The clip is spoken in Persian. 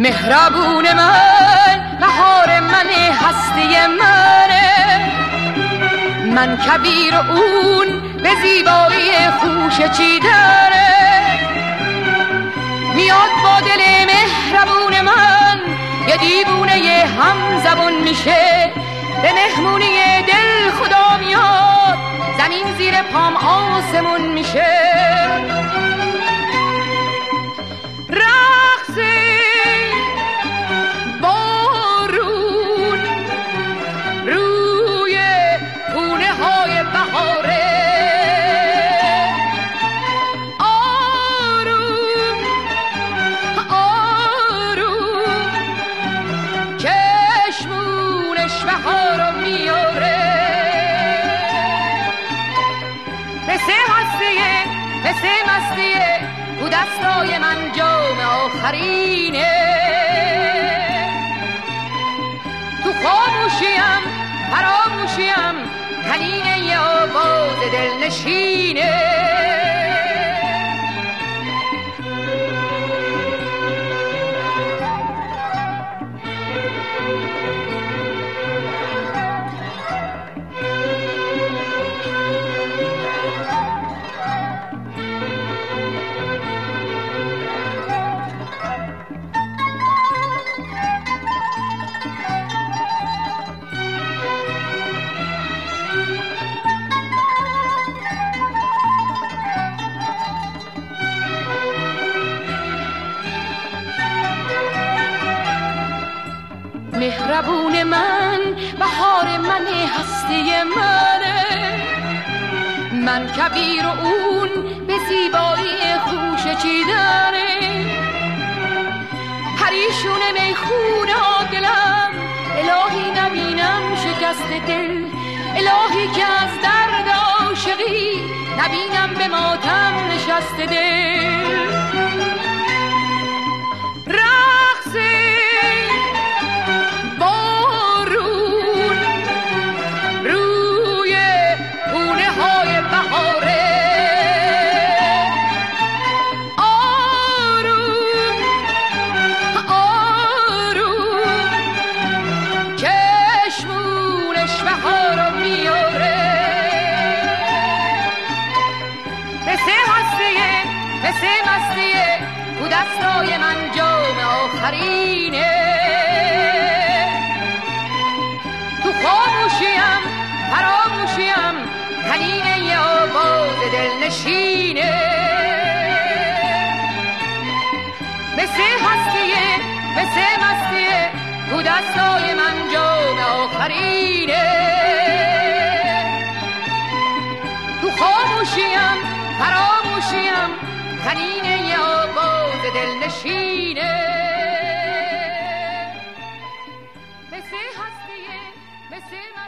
مهربون من، بهار من، هستی منه. من کبیر اون به زیبایی خوش چیدنه. میاد با دل مهربون من، یه دیوونه یه هم زبون میشه. به مهمونی دل خدا میاد، زمین زیر پام آسمون میشه. دستای من جام آخرینه. تو خاموشیم فراموشیم، تنین یه آواز دلنشینه. مهربون من، بهار من، هستی منه. من کبیر و اون به زیبایی خوش چیدنه. پریشون میخونه دلم، الهی نبینم شکست دل. الهی که از درد عاشقی نبینم به ماتم نشست دل. دستای من جام آخرینه. تو خاموشیم فراموشیم، تنین یه آواز دلنشینه. مثل هستیه مثل مستیه، تو دستای من جام آخرینه. تو خاموشیم فراموشیم، تنین یه آواز دلنشینه. مثل هستیه مثل